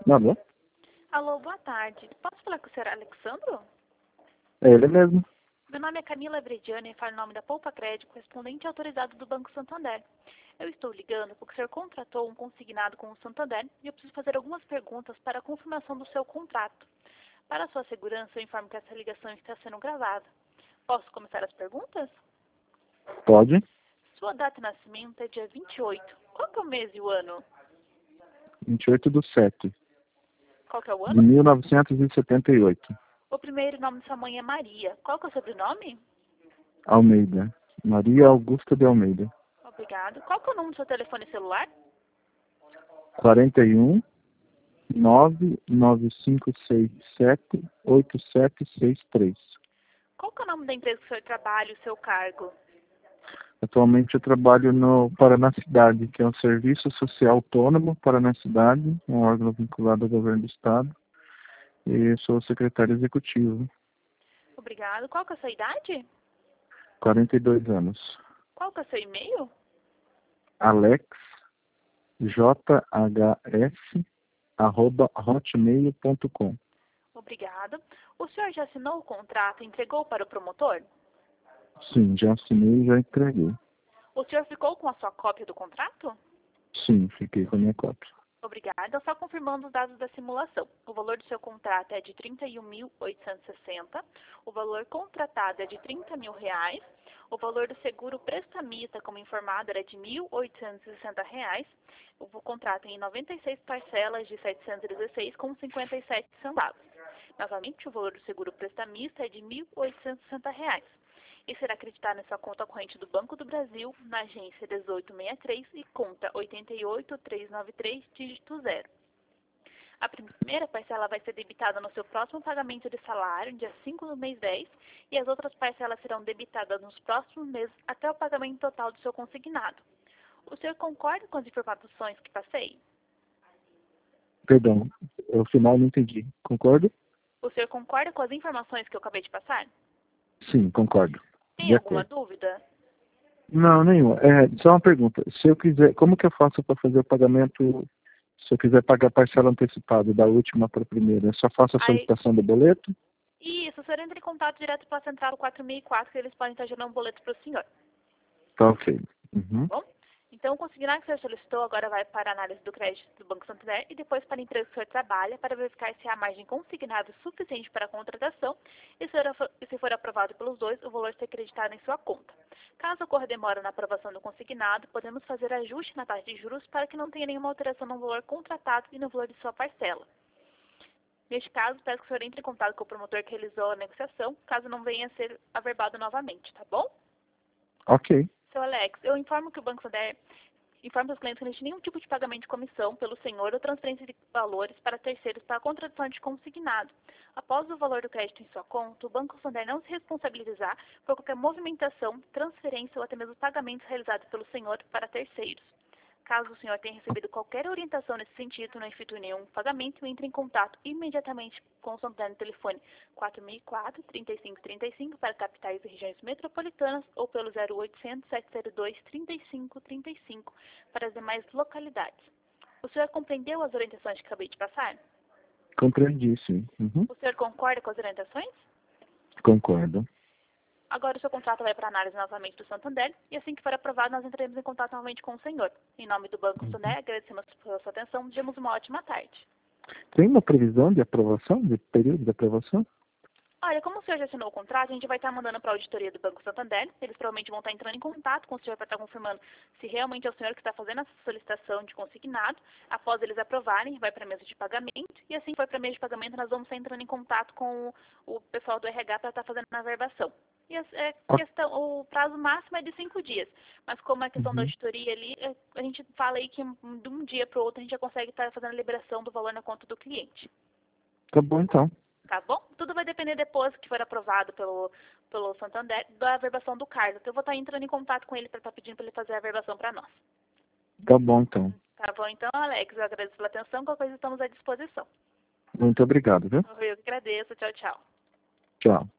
Alô? Alô, boa tarde. Posso falar com o senhor Alexandro? É ele mesmo. Meu nome é Camila Brediani e falo em nome da Poupa Crédito, correspondente autorizado do Banco Santander. Eu estou ligando porque o senhor contratou um consignado com o Santander e eu preciso fazer algumas perguntas para a confirmação do seu contrato. Para a sua segurança, eu informo que essa ligação está sendo gravada. Posso começar as perguntas? Pode. Sua data de nascimento é dia 28. Qual que é o mês e o ano? 28/7 Qual que é o de ano? 1978. O primeiro nome de sua mãe é Maria. Qual que é o sobrenome? Almeida. Maria Augusta de Almeida. Obrigado. Qual que é o número do seu telefone celular? 41 99567 8763. Qual que é o nome da empresa que o senhor trabalha e o seu cargo? Atualmente eu trabalho no Paraná Cidade, que é um serviço social autônomo. Paraná Cidade, um órgão vinculado ao governo do estado. E sou secretário executivo. Obrigado. Qual que é a sua idade? 42 anos. Qual que é o seu e-mail? Alex jhs@hotmail.com. Obrigado. O senhor já assinou o contrato e entregou para o promotor? Sim, já assinei e já entreguei. O senhor ficou com a sua cópia do contrato? Sim, fiquei com a minha cópia. Obrigada. Só confirmando os dados da simulação. O valor do seu contrato é de R$ 31.860. O valor contratado é de R$ 30 mil. O valor do seguro prestamista, como informado, era de R$ 1.860. O contrato é em 96 parcelas de R$ 716,57 centavos. Novamente, o valor do seguro prestamista é de R$ 1.860 e será acreditado em sua conta corrente do Banco do Brasil, na agência 1863 e conta 88393, dígito 0. A primeira parcela vai ser debitada no seu próximo pagamento de salário, dia 5 do mês 10, e as outras parcelas serão debitadas nos próximos meses até o pagamento total do seu consignado. O senhor concorda com as informações que passei? Perdão, ao final não entendi. Concordo? O senhor concorda com as informações que eu acabei de passar? Sim, concordo. Tem De alguma acordo. dúvida? Não, nenhuma. Só uma pergunta. Se eu quiser, como que eu faço para fazer o pagamento, se eu quiser pagar a parcela antecipada, da última para a primeira? Eu só faço a Aí, solicitação do boleto? isso, o senhor entra em contato direto com a Central 4004, que eles podem estar gerando um boleto para o senhor. Tá ok. Tá Uhum. bom? Então, o consignado que o senhor solicitou agora vai para a análise do crédito do Banco Santander e depois para a empresa que o senhor trabalha para verificar se há margem consignada suficiente para a contratação e se for aprovado pelos dois, o valor ser acreditado em sua conta. Caso ocorra demora na aprovação do consignado, podemos fazer ajuste na taxa de juros para que não tenha nenhuma alteração no valor contratado e no valor de sua parcela. Neste caso, peço que o senhor entre em contato com o promotor que realizou a negociação, caso não venha a ser averbado novamente, tá bom? Ok. Seu Alex, eu informo que o Banco Santander informa os clientes que não existe nenhum tipo de pagamento de comissão pelo senhor ou transferência de valores para terceiros para a contratação de consignado. Após o valor do crédito em sua conta, o Banco Santander não se responsabilizar por qualquer movimentação, transferência ou até mesmo pagamentos realizados pelo senhor para terceiros. Caso o senhor tenha recebido qualquer orientação nesse sentido e não efetue nenhum pagamento, entre em contato imediatamente com o Santander no telefone 4004-3535 para capitais e regiões metropolitanas ou pelo 0800-702-3535 para as demais localidades. O senhor compreendeu as orientações que acabei de passar? Compreendi, sim. Uhum. O senhor concorda com as orientações? Concordo. Agora o seu contrato vai para análise novamente do Santander e assim que for aprovado nós entraremos em contato novamente com o senhor. Em nome do Banco Santander, agradecemos pela sua atenção. Desejamos uma ótima tarde. Tem uma previsão de aprovação, de período de aprovação? Olha, como o senhor já assinou o contrato, a gente vai estar mandando para a auditoria do Banco Santander. Eles provavelmente vão estar entrando em contato com o senhor para estar confirmando se realmente é o senhor que está fazendo essa solicitação de consignado. Após eles aprovarem, vai para a mesa de pagamento. E assim que for para a mesa de pagamento, nós vamos estar entrando em contato com o pessoal do RH para estar fazendo a averbação. E o prazo máximo é de 5 dias. Mas como é questão da auditoria ali, a gente fala aí que de um dia para o outro a gente já consegue estar fazendo a liberação do valor na conta do cliente. Tá bom, então. Tá bom? Tudo vai depender depois que for aprovado pelo Santander, da averbação do Carlos. Então eu vou estar entrando em contato com ele para estar pedindo para ele fazer a averbação para nós. Tá bom, então. Tá bom? Então, Alex, eu agradeço pela atenção. Qualquer coisa estamos à disposição. Muito obrigado, viu? Eu que agradeço. Tchau, tchau. Tchau.